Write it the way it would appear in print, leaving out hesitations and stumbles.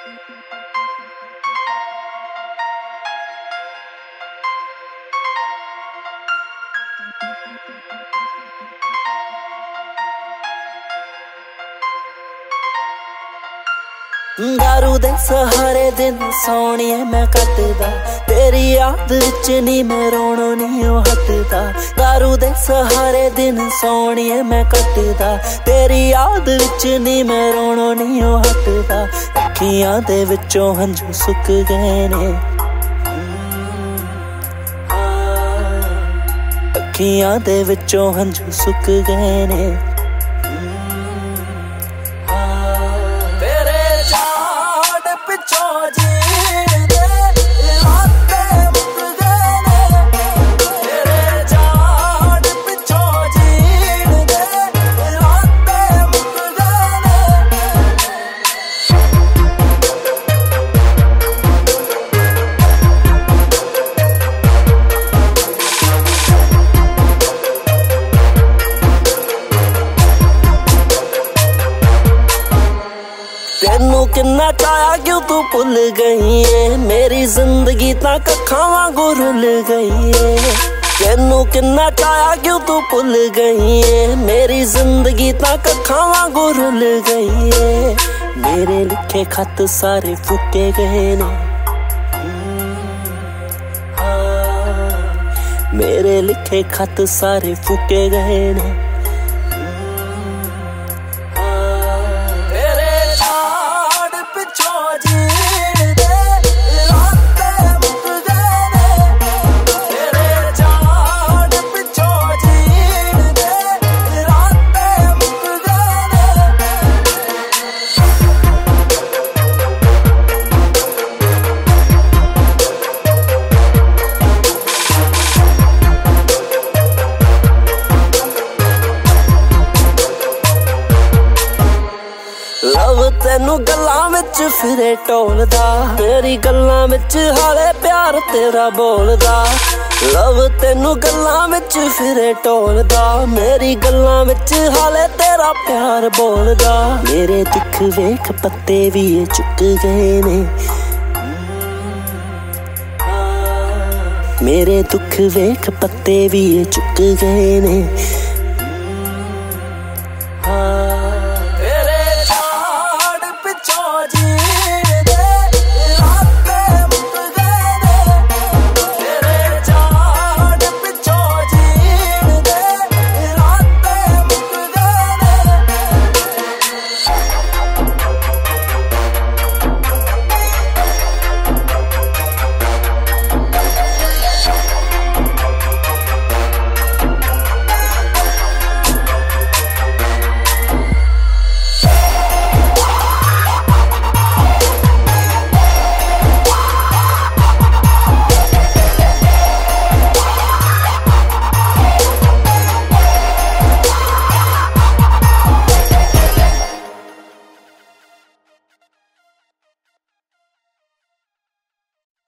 दारू दे सहारे दिन सोनिए मैं कटदा, तेरी याद विच नी मैं रोणो नी हटदा। दारू दे सहारे दिन सोनिए मैं कटदा, तेरी याद विच नी मैं रोणो नी हटदा। अखियां दे विचों हंझू सुक गए ने, अखियां दे विचों हंझू सुक गए ने। तेनू किन्ना चाया क्यों तू भुल गई है, मेरी जिंदगी तां कक्खां वांगू रुल गई है। तेनू किन्ना चाया क्यों तू भुल गई है, मेरी जिंदगी तां कक्खां वांगू रुल गई है। मेरे लिखे खत सारे फुके गए ने, मेरे लिखे खत सारे फुके गए ने। लव तेनू गल्लां विच फिरे टोलदा, मेरी गल्लां विच हाले प्यार तेरा बोलदा। लव तेनू गल्लां विच फिरे टोलदा, मेरी गल्लां विच हाले तेरा प्यार बोलदा। मेरे दुख वेख पत्ते भी चुक गए ने, मेरे दुख वेख पत्ते भी चुक गए ने।